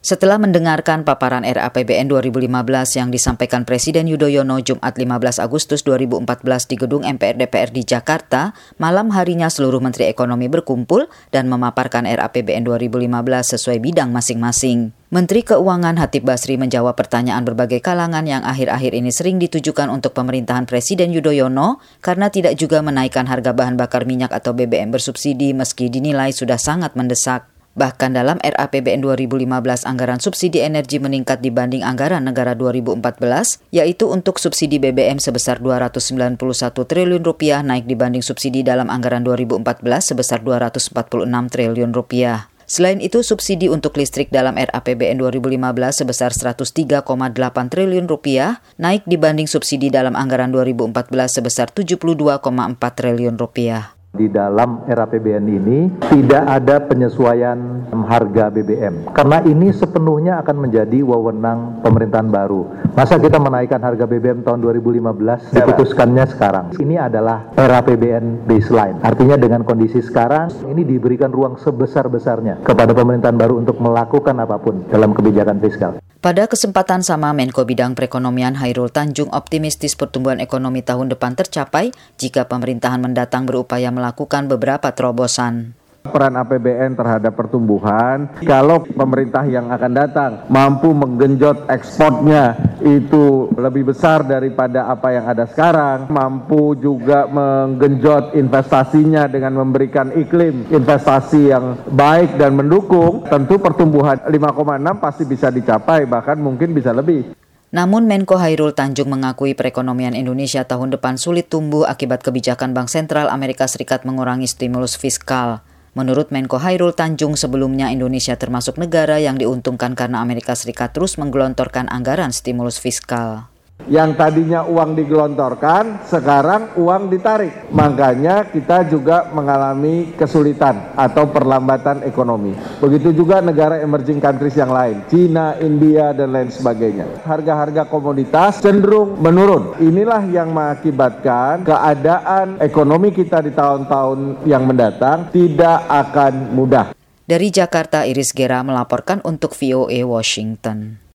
Setelah mendengarkan paparan RAPBN 2015 yang disampaikan Presiden Yudhoyono Jumat 15 Agustus 2014 di Gedung MPR DPR di Jakarta, malam harinya seluruh Menteri Ekonomi berkumpul dan memaparkan RAPBN 2015 sesuai bidang masing-masing. Menteri Keuangan Hatip Basri menjawab pertanyaan berbagai kalangan yang akhir-akhir ini sering ditujukan untuk pemerintahan Presiden Yudhoyono karena tidak juga menaikkan harga bahan bakar minyak atau BBM bersubsidi meski dinilai sudah sangat mendesak. Bahkan dalam RAPBN 2015 anggaran subsidi energi meningkat dibanding anggaran negara 2014, yaitu untuk subsidi BBM sebesar Rp291 triliun naik dibanding subsidi dalam anggaran 2014 sebesar Rp246 triliun. Selain itu, subsidi untuk listrik dalam RAPBN 2015 sebesar Rp103,8 triliun naik dibanding subsidi dalam anggaran 2014 sebesar Rp72,4 triliun. Di dalam RAPBN ini tidak ada penyesuaian harga BBM karena ini sepenuhnya akan menjadi wewenang pemerintahan baru. Masa kita menaikkan harga BBM tahun 2015 diputuskannya sekarang. Ini adalah RAPBN baseline. Artinya dengan kondisi sekarang ini diberikan ruang sebesar-besarnya kepada pemerintahan baru untuk melakukan apapun dalam kebijakan fiskal. Pada kesempatan sama, Menko Bidang Perekonomian Chairul Tanjung optimistis pertumbuhan ekonomi tahun depan tercapai jika pemerintahan mendatang berupaya melakukan beberapa terobosan. Peran APBN terhadap pertumbuhan, kalau pemerintah yang akan datang mampu menggenjot ekspornya itu lebih besar daripada apa yang ada sekarang, mampu juga menggenjot investasinya dengan memberikan iklim investasi yang baik dan mendukung, tentu pertumbuhan 5,6 pasti bisa dicapai, bahkan mungkin bisa lebih. Namun Menko Chairul Tanjung mengakui perekonomian Indonesia tahun depan sulit tumbuh akibat kebijakan Bank Sentral Amerika Serikat mengurangi stimulus fiskal. Menurut Menko Chairul Tanjung, sebelumnya Indonesia termasuk negara yang diuntungkan karena Amerika Serikat terus menggelontorkan anggaran stimulus fiskal. Yang tadinya uang digelontorkan, sekarang uang ditarik. Makanya kita juga mengalami kesulitan atau perlambatan ekonomi. Begitu juga negara emerging countries yang lain, China, India, dan lain sebagainya. Harga-harga komoditas cenderung menurun. Inilah yang mengakibatkan keadaan ekonomi kita di tahun-tahun yang mendatang tidak akan mudah. Dari Jakarta, Iris Gera melaporkan untuk VOA Washington.